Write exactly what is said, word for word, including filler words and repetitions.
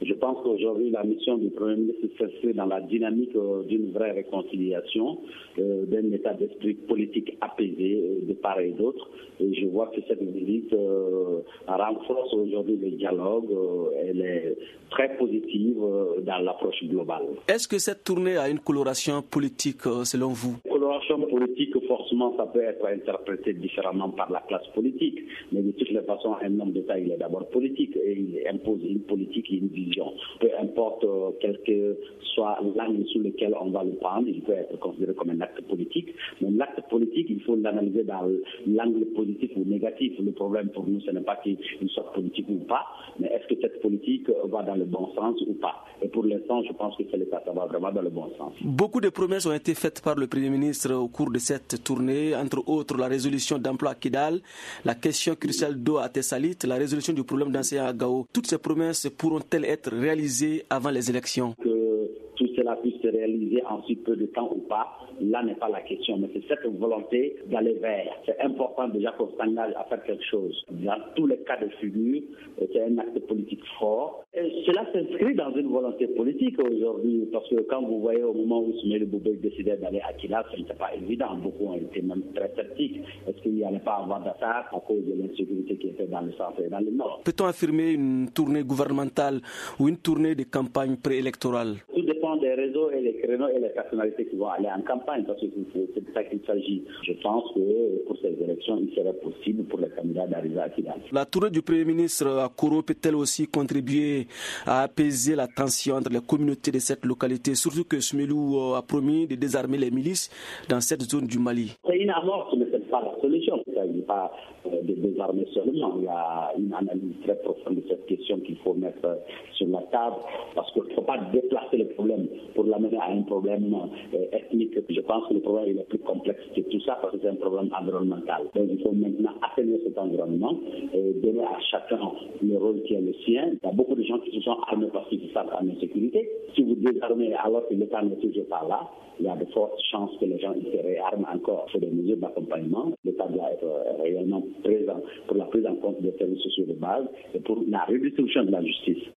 Je pense qu'aujourd'hui, la mission du Premier ministre s'inscrit dans la dynamique euh, d'une vraie réconciliation, euh, d'un état d'esprit politique apaisé euh, de part et d'autre. Et je vois que cette visite euh, renforce aujourd'hui le dialogue. Euh, elle est très positive euh, dans l'approche globale. Est-ce que cette tournée a une coloration politique euh, selon vous? Coloration politique, forcément, ça peut être interprété différemment par la classe politique. Mais de toutes les façons, un homme d'État, il est d'abord politique et il impose une politique et une vision. Peu importe euh, quel que soit l'angle sur lequel on va le prendre, il peut être considéré comme un acte politique. Mais l'acte politique, il faut l'analyser dans l'angle positif ou négatif. Le problème pour nous, ce n'est pas qu'il soit politique ou pas, mais est-ce que cette politique va dans le bon sens ou pas. Et pour l'instant, je pense que c'est le cas, ça va vraiment dans le bon sens. Beaucoup de promesses ont été faites par le Premier ministre au cours de cette tournée, entre autres la résolution d'emploi à Kidal, la question cruciale d'eau à Tessalit, la résolution du problème d'enseignants à Gao. Toutes ces promesses pourront-elles être réalisées avant les élections? Que tout cela puisse se réaliser en si peu de temps ou pas, là n'est pas la question, mais c'est cette volonté d'aller vers. C'est important déjà qu'on s'engage à faire quelque chose. Dans tous les cas de figure, c'est un acte politique fort. Et cela s'inscrit dans une volonté politique aujourd'hui, parce que quand vous voyez au moment où Soumaïla Boubèye décidait d'aller à Kidal, ce n'était pas évident. Beaucoup ont été même très sceptiques. Est-ce qu'il n'y allait pas avoir d'attaque à cause de l'insécurité qui était dans le centre et dans le nord? Peut-on affirmer une tournée gouvernementale ou une tournée de campagne préélectorale? Tout dépend des réseaux et les créneaux et les personnalités qui vont aller en campagne, parce que c'est de ça qu'il s'agit. Je pense que pour ces élections, il serait possible pour les candidats d'arriver à Kidal. La tournée du Premier ministre à Koro peut-elle aussi contribuer à apaiser la tension entre les communautés de cette localité, surtout que Soumaïla a promis de désarmer les milices dans cette zone du Mali? C'est une amorce, mais ce n'est pas la solution. Il ne s'agit pas de désarmer seulement. Il y a une analyse très profonde de cette question qu'il faut mettre sur la table, parce qu'il ne faut pas déplacer le problème pour l'amener à un problème ethnique. Je pense que le problème il est plus complexe que tout ça, parce que c'est un problème environnemental. Donc il faut maintenant atténuer cet environnement et donner à chacun le rôle qui est le sien. Il y a beaucoup de gens qui se sont armés parce qu'ils se sentent en insécurité. Si vous désarmez alors que l'État n'est toujours pas là, il y a de fortes chances que les gens se réarment encore. Il faut des mesures d'accompagnement. L'État doit être réellement présent pour la prise en compte des services sociaux de base et pour la redistribution de la justice.